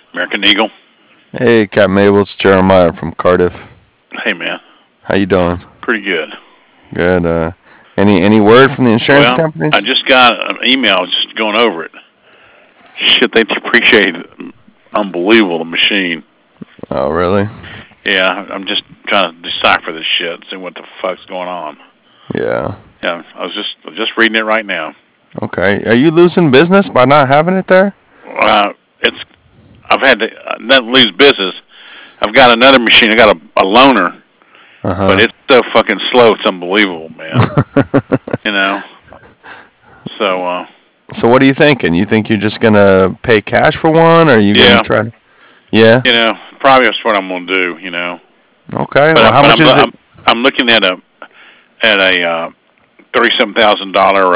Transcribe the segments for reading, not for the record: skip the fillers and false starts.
American Eagle. Hey, Captain Mabel, it's Jeremiah from Cardiff. Hey, man. How you doing? Pretty good. Good. Any word from the insurance Well, I companies? just got an email just going over it. Shit, they depreciated. Unbelievable, the machine. Oh, really? Yeah, I'm just trying to decipher this shit, see what the fuck's going on. Yeah. Yeah, I was just reading it right now. Okay. Are you losing business by not having it there? It's I've had to not lose business. I've got another machine. I got a loaner, but Uh it's so fucking slow. It's unbelievable, man. huh. You know. So So what are you thinking? You think you're just gonna pay cash for one, or are you gonna yeah, try to? Yeah. probably that's what I'm gonna do. Okay. But Well, how much is it? I'm looking at a $37,000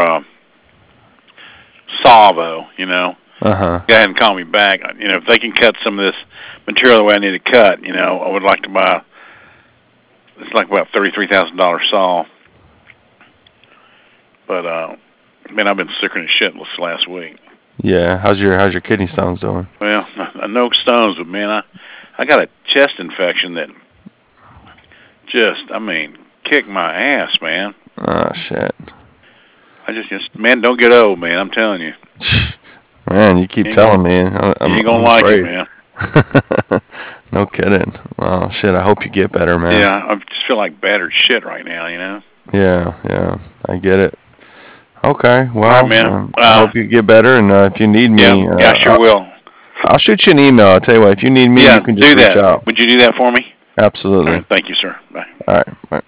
salvo. Uh huh. Go ahead and call me back. If they can cut some of this material the way I need to cut, I would like to buy. It's like about $33,000 saw. But man, I've been sicker than shit this last week. Yeah. How's your kidney stones doing? Well, no stones, but man, I got a chest infection that kicked my ass, man. Oh shit. Man, don't get old, man. I'm telling you, Man, you keep you ain't gonna, telling me. you ain't I'm gonna like it, afraid. man. No kidding. Well, shit. I hope you get better, man. Yeah, I just feel like battered shit right now. Yeah. Yeah. I get it. Okay. All right, Well, man. I hope you get better, and if you need Yeah, me, yeah, I sure will. I'll shoot you an email. I'll tell you what. If you need me, Yeah, you can just do reach that. out. Would you do that for me? All Absolutely. right, thank you, sir. Bye. All right. Bye.